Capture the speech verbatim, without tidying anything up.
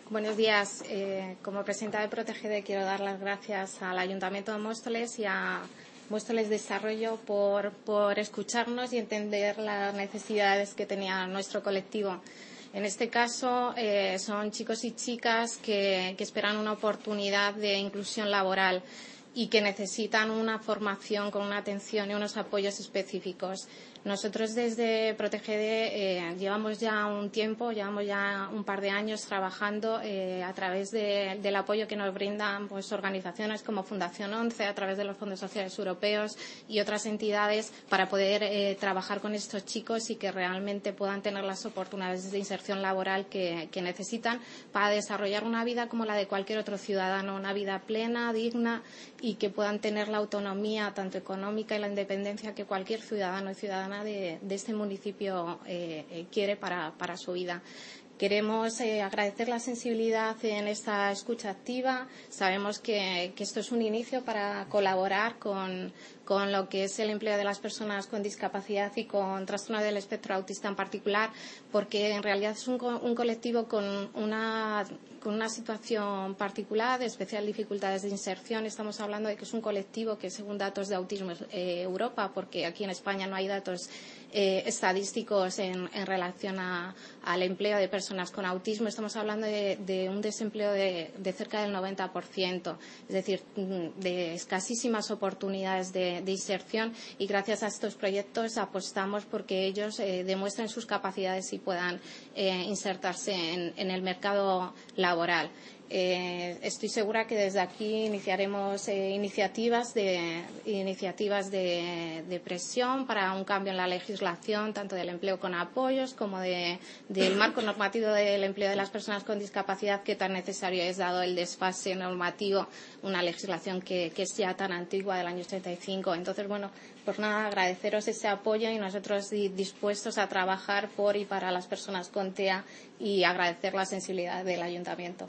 Buenos días. Eh, como presidenta de ProTGD quiero dar las gracias al Ayuntamiento de Móstoles y a Móstoles Desarrollo por, por escucharnos y entender las necesidades que tenía nuestro colectivo. En este caso, eh, son chicos y chicas que, que esperan una oportunidad de inclusión laboral y que necesitan una formación con una atención y unos apoyos específicos. Nosotros desde ProTGD eh, llevamos ya un tiempo, llevamos ya un par de años trabajando eh, a través de, del apoyo que nos brindan pues, organizaciones como Fundación once, a través de los fondos sociales europeos y otras entidades para poder eh, trabajar con estos chicos y que realmente puedan tener las oportunidades de inserción laboral que, que necesitan para desarrollar una vida como la de cualquier otro ciudadano, una vida plena, digna y que puedan tener la autonomía tanto económica y la independencia que cualquier ciudadano y ciudadana de, de este municipio eh, eh, quiere para, para su vida. Queremos eh, agradecer la sensibilidad en esta escucha activa. Sabemos que, que esto es un inicio para colaborar con, con lo que es el empleo de las personas con discapacidad y con trastorno del espectro autista en particular, porque en realidad es un, un colectivo con una, con una situación particular, de especial dificultades de inserción. Estamos hablando de que es un colectivo que, según datos de Autismo eh, Europa, porque aquí en España no hay datos eh, estadísticos en, en relación a, al empleo de personas con autismo, estamos hablando de, de un desempleo de, de cerca del noventa por ciento, es decir, de escasísimas oportunidades de, de inserción, y gracias a estos proyectos apostamos porque ellos eh, demuestren sus capacidades y puedan eh, insertarse en, en el mercado laboral. Eh, estoy segura que desde aquí iniciaremos eh, iniciativas de iniciativas de, de presión para un cambio en la legislación, tanto del empleo con apoyos como de, del marco normativo del empleo de las personas con discapacidad, que tan necesario es dado el desfase normativo, una legislación que, que es ya tan antigua, del año ochenta y cinco. Entonces, bueno, pues nada, agradeceros ese apoyo y nosotros dispuestos a trabajar por y para las personas con T E A y agradecer la sensibilidad del Ayuntamiento.